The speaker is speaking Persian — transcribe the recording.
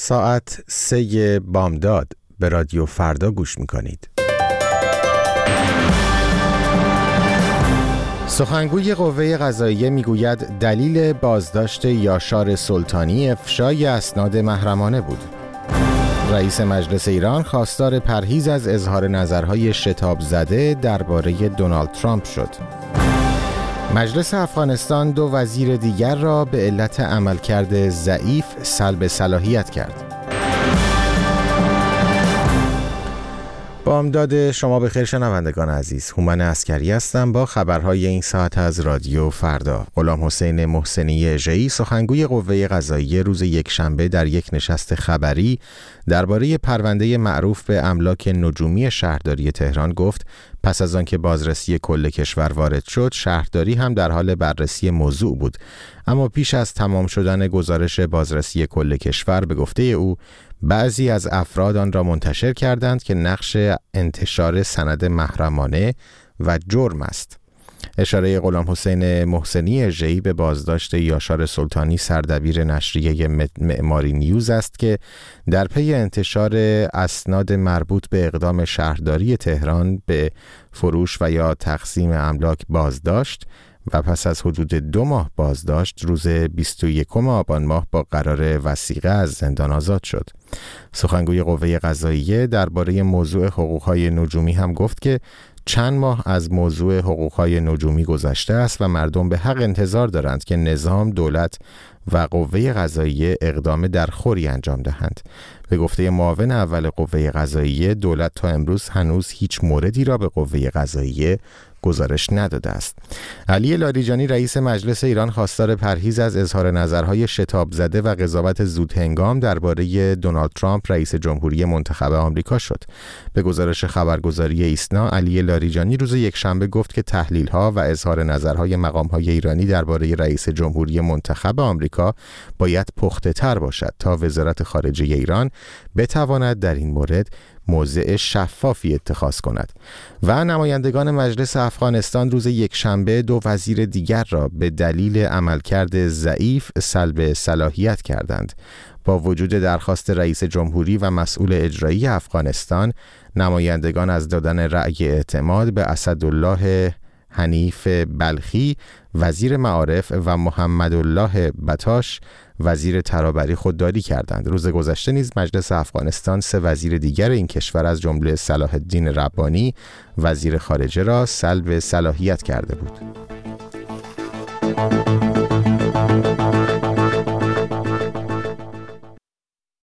ساعت 3 بامداد به رادیو فردا گوش میکنید. سخنگوی قوه قضاییه میگوید دلیل بازداشت یاشار سلطانی افشای اسناد محرمانه بود. رئیس مجلس ایران خواستار پرهیز از اظهار نظرهای شتاب زده درباره دونالد ترامپ شد. مجلس افغانستان 2 وزیر دیگر را به علت عملکرد ضعیف سلب صلاحیت کرد. بامداد شما بخیر شنوندگان عزیز. هومن عسکری هستم با خبرهای این ساعت از رادیو فردا. غلامحسین محسنی ژئی سخنگوی قوه قضاییه روز یکشنبه در یک نشست خبری درباره پرونده معروف به املاک نجومی شهرداری تهران گفت پس از آنکه بازرسی کل کشور وارد شد، شهرداری هم در حال بررسی موضوع بود. اما پیش از تمام شدن گزارش بازرسی کل کشور به گفته او بعضی از افراد آن را منتشر کردند که نقش انتشار سند محرمانه و جرم است. اشاره غلامحسین محسنی ژئی به بازداشت یاشار سلطانی سردبیر نشریه معماری نیوز است که در پی انتشار اسناد مربوط به اقدام شهرداری تهران به فروش و یا تقسیم املاک بازداشت و پس از حدود 2 ماه بازداشت روز 21 آبان ماه با قرار وثیقه از زندان آزاد شد. سخنگوی قوه قضاییه درباره موضوع حقوق‌های نجومی هم گفت که چند ماه از موضوع حقوق‌های نجومی گذشته است و مردم به حق انتظار دارند که نظام، دولت و قوه قضاییه اقدام درخوری انجام دهند. به گفته معاون اول قوه قضاییه، دولت تا امروز هنوز هیچ موردی را به قوه قضاییه گزارش نداده است. علی لاریجانی رئیس مجلس ایران خواستار پرهیز از اظهار نظرهای شتاب زده و قضاوت زودهنگام درباره دونالد ترامپ رئیس جمهوری منتخب آمریکا شد. به گزارش خبرگزاری ایسنا، علی لاریجانی روز یکشنبه گفت که تحلیل‌ها و اظهار نظرهای مقام‌های ایرانی درباره رئیس جمهوری منتخب آمریکا باید پخته‌تر باشد تا وزارت خارجه ایران بتواند در این مورد موضع شفافی اتخاذ کند. و نمایندگان مجلس افغانستان روز یکشنبه 2 وزیر دیگر را به دلیل عملکرد ضعیف سلب صلاحیت کردند. با وجود درخواست رئیس جمهوری و مسئول اجرایی افغانستان، نمایندگان از دادن رأی اعتماد به اسدالله حنیف بلخی وزیر معارف و محمدالله بطاش وزیر ترابری خودداری کردند. روز گذشته نیز مجلس افغانستان 3 وزیر دیگر این کشور از جمله صلاح الدین ربانی وزیر خارجه را سلب صلاحیت کرده بود.